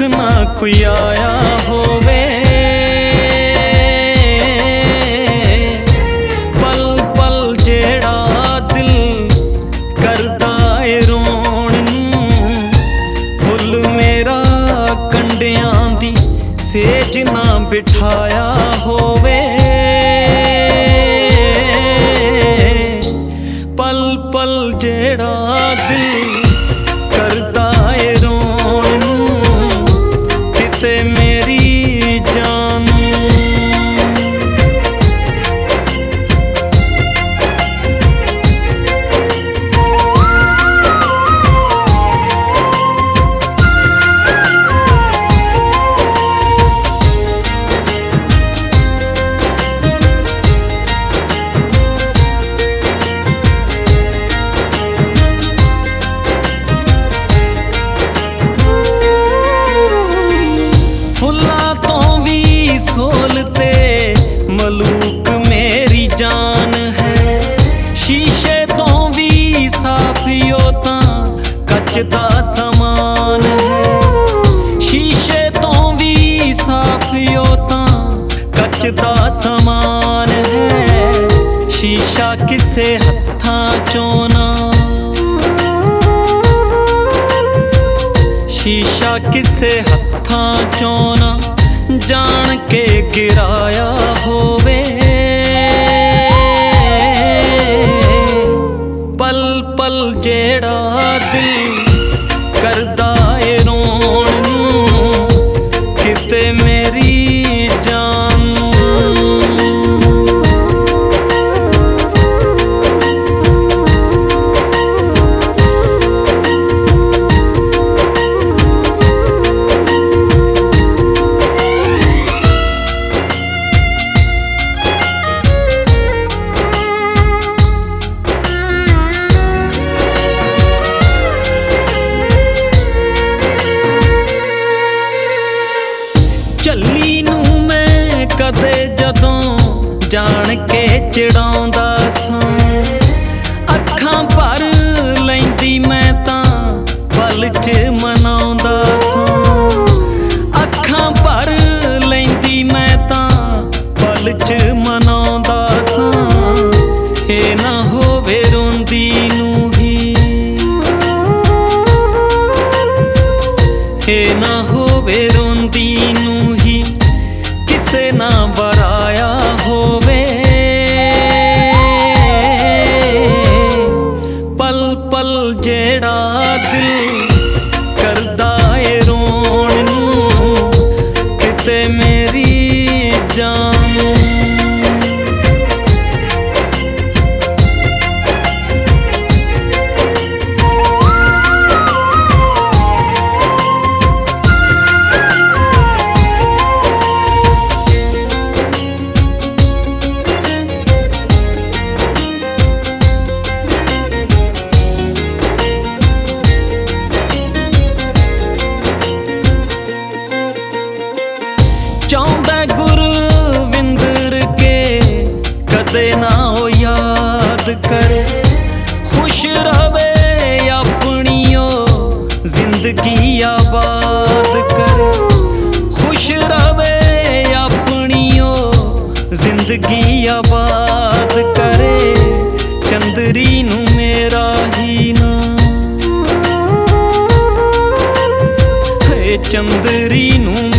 ना कोई आया होवे, पल पल जेड़ा दिल करदा ए रोण नूं, फुल मेरा कंडियां दी सेज ना बिठाया होवे, पल पल जेड़ा दिल करदा ए रोण नूं, किते मेरी जान। फुल्लां तो भी सोलते मलूक मेरी जान है, शीशे तो भी साफियो तां कच दा समान है, शीशे तो भी साफियो तां कच दा समान है, शीशा किसे हत्थां चों ना, शीशा किसे हत्थां चों ना जान के गिराया होवे, पल पल जेड़ा दिल करदा ए रोण नूं, किते मेरी जान। झल्ली नूं मैं कदे जदों जान के चिड़ाउंदा सां, अखां भर लैंदी मैं तां पल च मनाउंदा सां, अखां भर लैंदी मैं तां पल च मनाउंदा सां, ए ना होवे रोंदी नूं ही, ए ना होवे रोंदी नूं ही किसे ना बराया होवे, पल पल जेड़ा दिल करदा ए रोण नूं, किते मेरी जान। चाहुंदा गुरविंदर के कदे ना हो याद कर, खुश रवे अपनियो जिंदगी आबाद कर, खुश रवे अपनियो जिंदगी आबाद करे, चंदरी नूं मेरा ही ना, चंदरी नूं